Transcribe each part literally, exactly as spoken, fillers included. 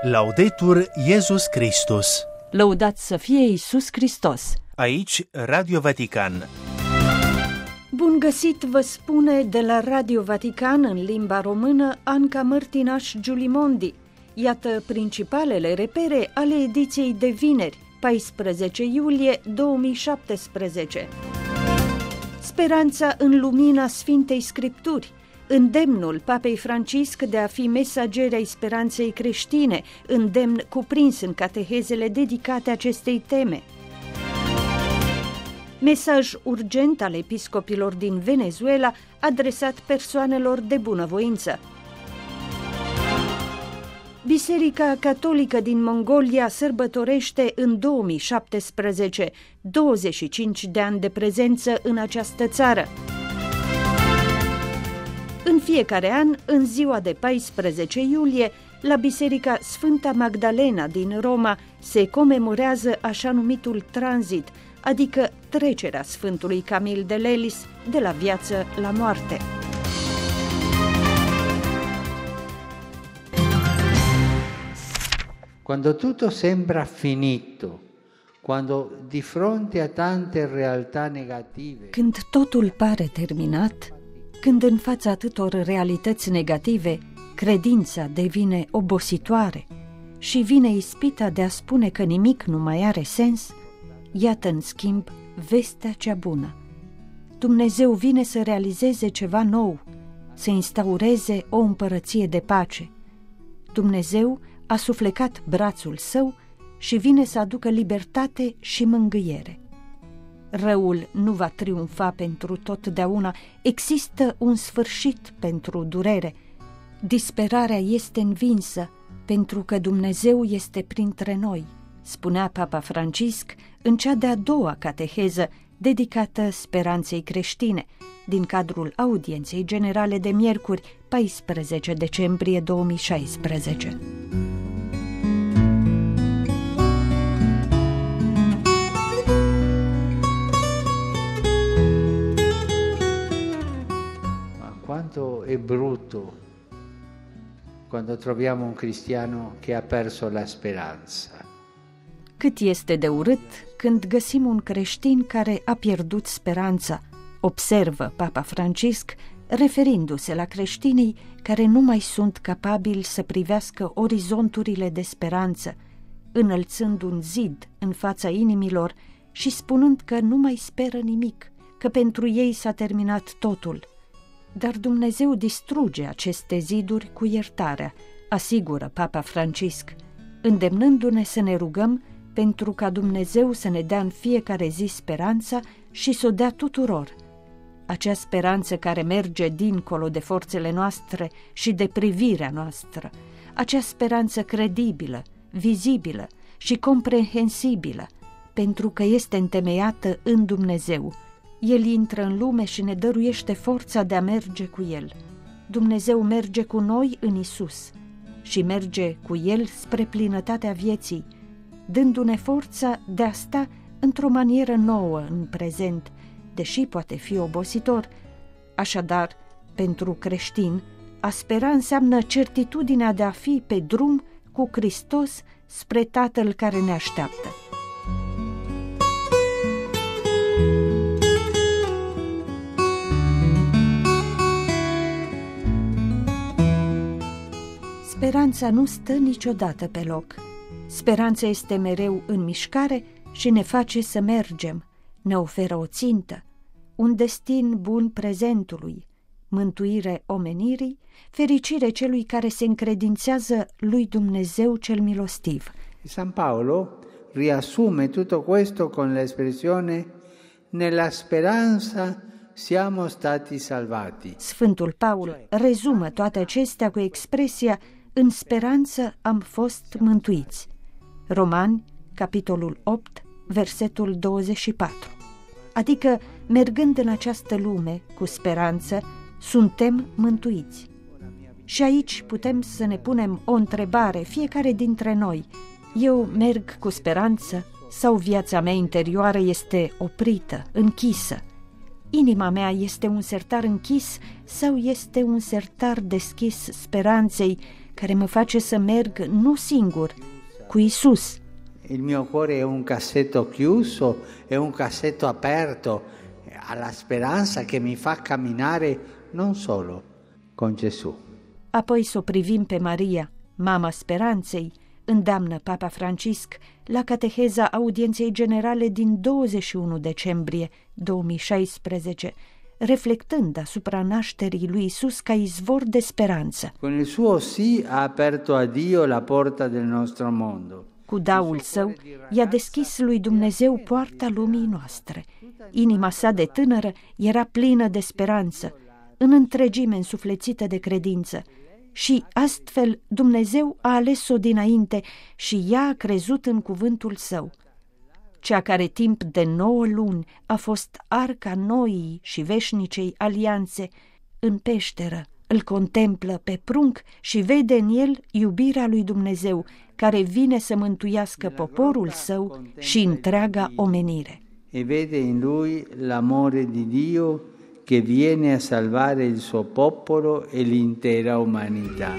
Laudetur Iesus Christus. Lăudat să fie Iisus Hristos. Aici Radio Vatican. Bun găsit, vă spune de la Radio Vatican în limba română Anca Mărtinaș Giulimondi. Iată principalele repere ale ediției de vineri, paisprezece iulie două mii șaptesprezece. Speranța în lumina Sfintei Scripturi, îndemnul Papei Francisc de a fi mesageri ai speranței creștine, îndemn cuprins în catehezele dedicate acestei teme. Mesaj urgent al episcopilor din Venezuela adresat persoanelor de bunăvoință. Biserica Catolică din Mongolia sărbătorește în două mii șaptesprezece douăzeci și cinci de ani de prezență în această țară. În fiecare an, în ziua de paisprezece iulie, la Biserica Sfânta Magdalena din Roma se comemorează așa numitul tranzit, adică trecerea Sfântului Camil de Lelis de la viață la moarte. Quando tutto sembra finito, quando di fronte a tante realtà negative. Când totul pare terminat, când în fața atâtor realități negative, credința devine obositoare și vine ispita de a spune că nimic nu mai are sens, iată în schimb vestea cea bună. Dumnezeu vine să realizeze ceva nou, să instaureze o împărăție de pace. Dumnezeu a suflecat brațul său și vine să aducă libertate și mângâiere. Răul nu va triumfa pentru totdeauna, există un sfârșit pentru durere. Disperarea este învinsă pentru că Dumnezeu este printre noi, spunea Papa Francisc în cea de-a doua cateheză dedicată speranței creștine, din cadrul audienței generale de miercuri, paisprezece decembrie două mii șaisprezece. Quanto è brutto quando troviamo un cristiano che ha perso la speranza. Cât este de urât când găsim un creștin care a pierdut speranța, observă Papa Francisc, referindu-se la creștinii care nu mai sunt capabili să privească orizonturile de speranță, înălțând un zid în fața inimilor și spunând că nu mai speră nimic, că pentru ei s-a terminat totul. Dar Dumnezeu distruge aceste ziduri cu iertarea, asigură Papa Francisc, îndemnându-ne să ne rugăm pentru ca Dumnezeu să ne dea în fiecare zi speranța și să o dea tuturor. Acea speranță care merge dincolo de forțele noastre și de privirea noastră, acea speranță credibilă, vizibilă și comprehensibilă, pentru că este întemeiată în Dumnezeu. El intră în lume și ne dăruiește forța de a merge cu El. Dumnezeu merge cu noi în Isus și merge cu El spre plinătatea vieții, dându-ne forța de a sta într-o manieră nouă în prezent, deși poate fi obositor. Așadar, pentru creștin, a spera înseamnă certitudinea de a fi pe drum cu Hristos spre Tatăl care ne așteaptă. Speranța nu stă niciodată pe loc. Speranța este mereu în mișcare și ne face să mergem, ne oferă o țintă, un destin bun prezentului, mântuire omenirii, fericire celui care se încredințează lui Dumnezeu cel milostiv. San Paolo riassume tutto questo con l'espressione nella speranza siamo stati salvati. Sfântul Paul rezumă toate acestea cu expresia în speranță am fost mântuiți. Romani, capitolul opt, versetul douăzeci și patru. Adică, mergând în această lume cu speranță, suntem mântuiți. Și aici putem să ne punem o întrebare, fiecare dintre noi. Eu merg cu speranță sau viața mea interioară este oprită, închisă? Inima mea este un sertar închis sau este un sertar deschis speranței care mă face să merg nu singur, cu Isus. Il mio cuore è un cassetto chiuso, è un cassetto aperto alla speranza che mi fa camminare non solo con Gesù. Apoi să o privim pe Maria, mama speranței, îndeamnă Papa Francisc la cateheza audienței generale din douăzeci și unu decembrie două mii șaisprezece, reflectând asupra nașterii lui Isus ca izvor de speranță. Con il suo sì ha aperto a Dio la porta del nostro mondo. Cu daul său, i-a deschis lui Dumnezeu poarta lumii noastre. Inima sa de tânără era plină de speranță, în întregime însuflețită de credință. Și astfel Dumnezeu a ales-o dinainte și ea a crezut în cuvântul său. Cea care timp de nouă luni a fost arca noii și veșnicei alianțe, în peșteră îl contemplă pe prunc și vede în el iubirea lui Dumnezeu, care vine să mântuiască poporul său și întreaga omenire. E vede in lui l'amore di Dio che viene a salvare il suo popolo e l'intera umanità.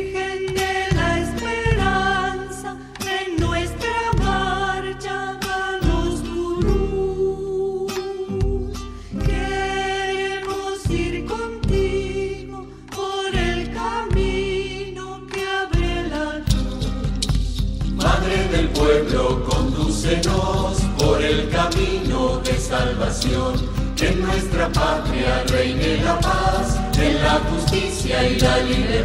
Pueblo, condúcenos por el camino de salvación, que en nuestra patria reine la paz, en la justicia y la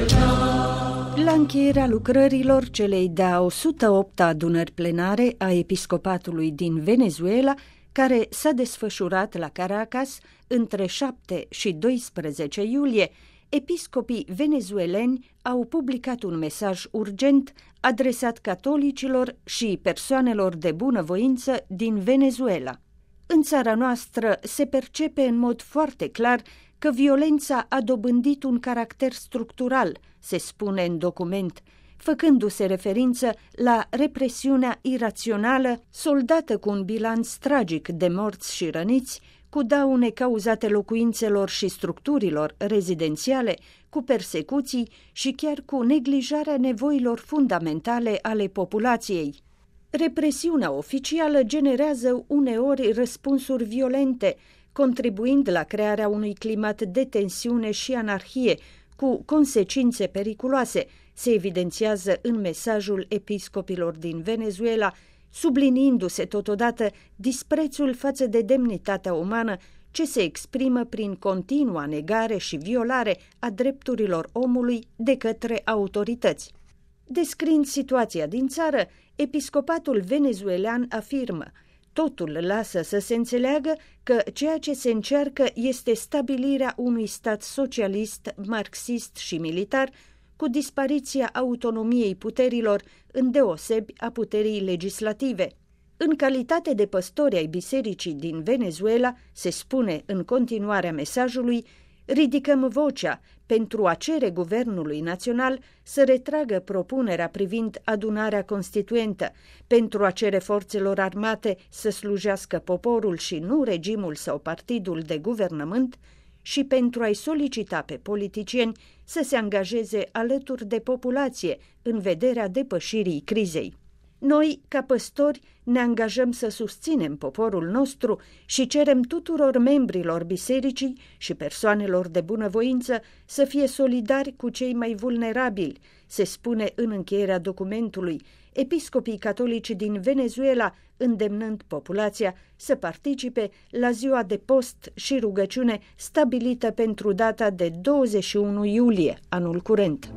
libertad. La încheierea lucrărilor celei de-a o sută opta adunări plenare a episcopatului din Venezuela, care s-a desfășurat la Caracas între șapte și doisprezece iulie, episcopii venezueleni au publicat un mesaj urgent adresat catolicilor și persoanelor de bunăvoință din Venezuela. În țara noastră se percepe în mod foarte clar că violența a dobândit un caracter structural, se spune în document, făcându-se referință la represiunea irațională soldată cu un bilanț tragic de morți și răniți, cu daune cauzate locuințelor și structurilor rezidențiale, cu persecuții și chiar cu neglijarea nevoilor fundamentale ale populației. Represiunea oficială generează uneori răspunsuri violente, contribuind la crearea unui climat de tensiune și anarhie, cu consecințe periculoase, se evidențiază în mesajul episcopilor din Venezuela, subliniindu-se totodată disprețul față de demnitatea umană ce se exprimă prin continua negare și violare a drepturilor omului de către autorități. Descriind situația din țară, episcopatul venezuelan afirmă: totul lasă să se înțeleagă că ceea ce se încearcă este stabilirea unui stat socialist, marxist și militar, cu dispariția autonomiei puterilor, îndeosebi a puterii legislative. În calitate de păstori ai bisericii din Venezuela, se spune în continuarea mesajului, ridicăm vocea pentru a cere Guvernului Național să retragă propunerea privind adunarea constituentă, pentru a cere forțelor armate să slujească poporul și nu regimul sau partidul de guvernământ, și pentru a-i solicita pe politicieni să se angajeze alături de populație în vederea depășirii crizei. Noi, ca păstori, ne angajăm să susținem poporul nostru și cerem tuturor membrilor bisericii și persoanelor de bunăvoință să fie solidari cu cei mai vulnerabili, se spune în încheierea documentului, episcopii catolici din Venezuela îndemnând populația să participe la ziua de post și rugăciune stabilită pentru data de douăzeci și unu iulie anul curent.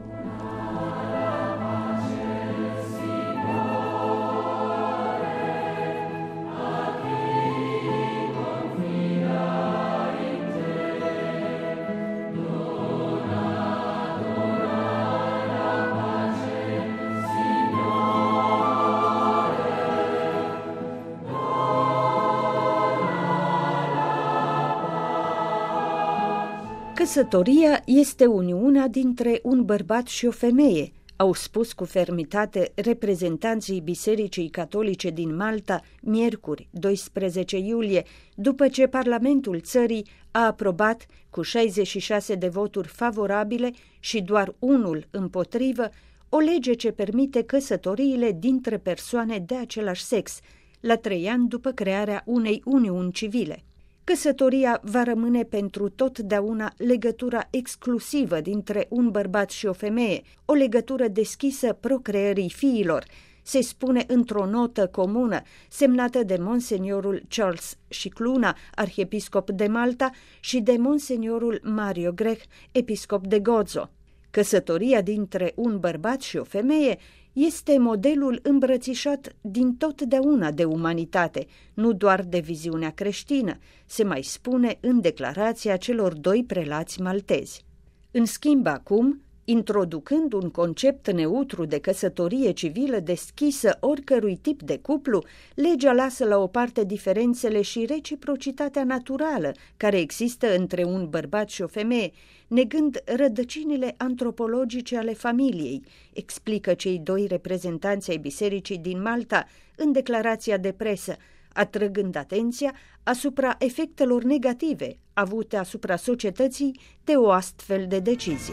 Căsătoria este uniunea dintre un bărbat și o femeie, au spus cu fermitate reprezentanții Bisericii Catolice din Malta miercuri, doisprezece iulie, după ce Parlamentul țării a aprobat cu șaizeci și șase de voturi favorabile și doar unul împotrivă o lege ce permite căsătoriile dintre persoane de același sex, la trei ani după crearea unei uniuni civile. Căsătoria va rămâne pentru totdeauna legătura exclusivă dintre un bărbat și o femeie, o legătură deschisă procreării fiilor, se spune într-o notă comună semnată de Monseniorul Charles Scicluna, arhiepiscop de Malta, și de Monseniorul Mario Grech, episcop de Gozo. Căsătoria dintre un bărbat și o femeie este modelul îmbrățișat din totdeauna de umanitate, nu doar de viziunea creștină, se mai spune în declarația celor doi prelați maltezi. În schimb, acum, introducând un concept neutru de căsătorie civilă deschisă oricărui tip de cuplu, legea lasă la o parte diferențele și reciprocitatea naturală care există între un bărbat și o femeie, negând rădăcinile antropologice ale familiei, explică cei doi reprezentanți ai Bisericii din Malta în declarația de presă, atrăgând atenția asupra efectelor negative avute asupra societății de o astfel de decizie.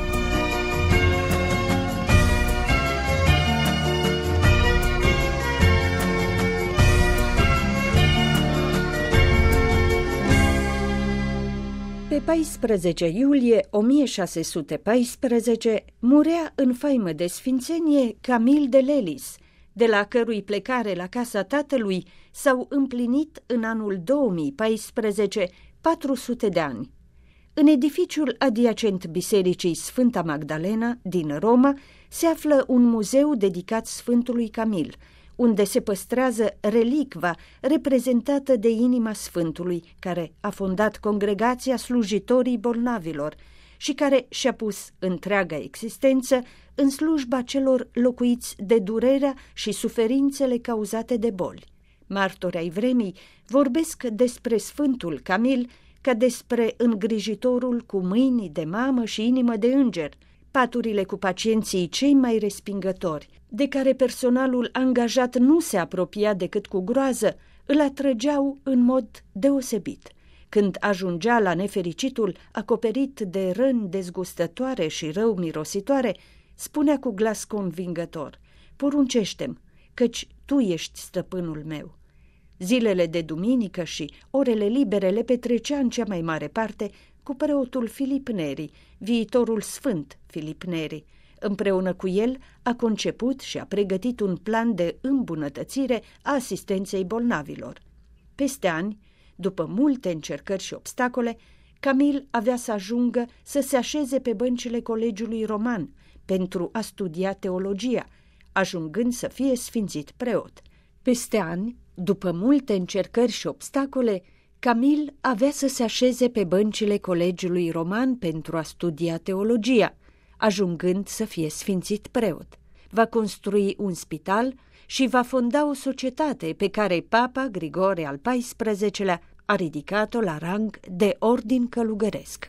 Pe paisprezece iulie o mie șase sute paisprezece murea în faimă de sfințenie Camille de Lelis, de la cărui plecare la casa tatălui s-au împlinit în anul două mii paisprezece patru sute de ani. În edificiul adiacent Bisericii Sfânta Magdalena din Roma se află un muzeu dedicat Sfântului Camil, unde se păstrează relicva reprezentată de inima Sfântului, care a fondat congregația slujitorii bolnavilor și care și-a pus întreaga existență în slujba celor locuiți de durerea și suferințele cauzate de boli. Martori ai vremii vorbesc despre Sfântul Camil ca despre îngrijitorul cu mâini de mamă și inimă de înger, paturile cu pacienții cei mai respingători, de care personalul angajat nu se apropia decât cu groază, îl atrăgeau în mod deosebit. Când ajungea la nefericitul acoperit de răni dezgustătoare și rău mirositoare, spunea cu glas convingător: „Poruncește-mi, căci tu ești stăpânul meu.” Zilele de duminică și orele libere le petrecea în cea mai mare parte cu preotul Filip Neri, viitorul sfânt Filip Neri. Împreună cu el a conceput și a pregătit un plan de îmbunătățire a asistenței bolnavilor. Peste ani, după multe încercări și obstacole, Camil avea să ajungă să se așeze pe băncile Colegiului Roman pentru a studia teologia, ajungând să fie sfințit preot. Peste ani, după multe încercări și obstacole, Camil avea să se așeze pe băncile Colegiului Roman pentru a studia teologia, ajungând să fie sfințit preot. Va construi un spital și va fonda o societate pe care Papa Grigore al paisprezecelea a ridicat-o la rang de ordin călugăresc.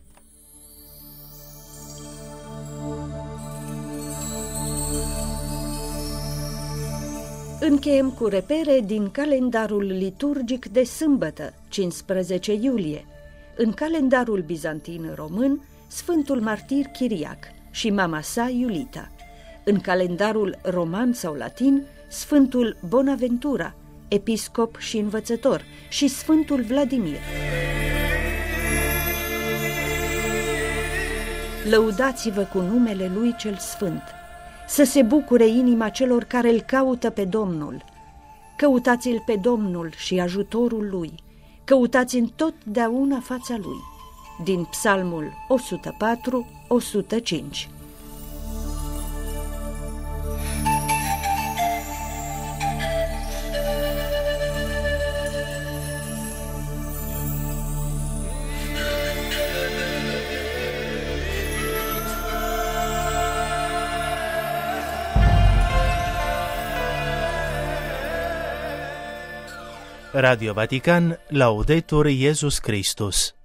Încheiem cu repere din calendarul liturgic de sâmbătă, cincisprezece iulie. În calendarul bizantin român, Sfântul Martir Chiriac și mama sa Iulita. În calendarul roman sau latin, Sfântul Bonaventura, episcop și învățător, și Sfântul Vladimir. Lăudați-vă cu numele Lui cel Sfânt, să se bucure inima celor care îl caută pe Domnul. Căutați-l pe Domnul și ajutorul Lui, căutați întotdeauna fața Lui. Din Psalmul o sută patru o sută cinci. Radio Vatican, Laudetur Jesus Christus.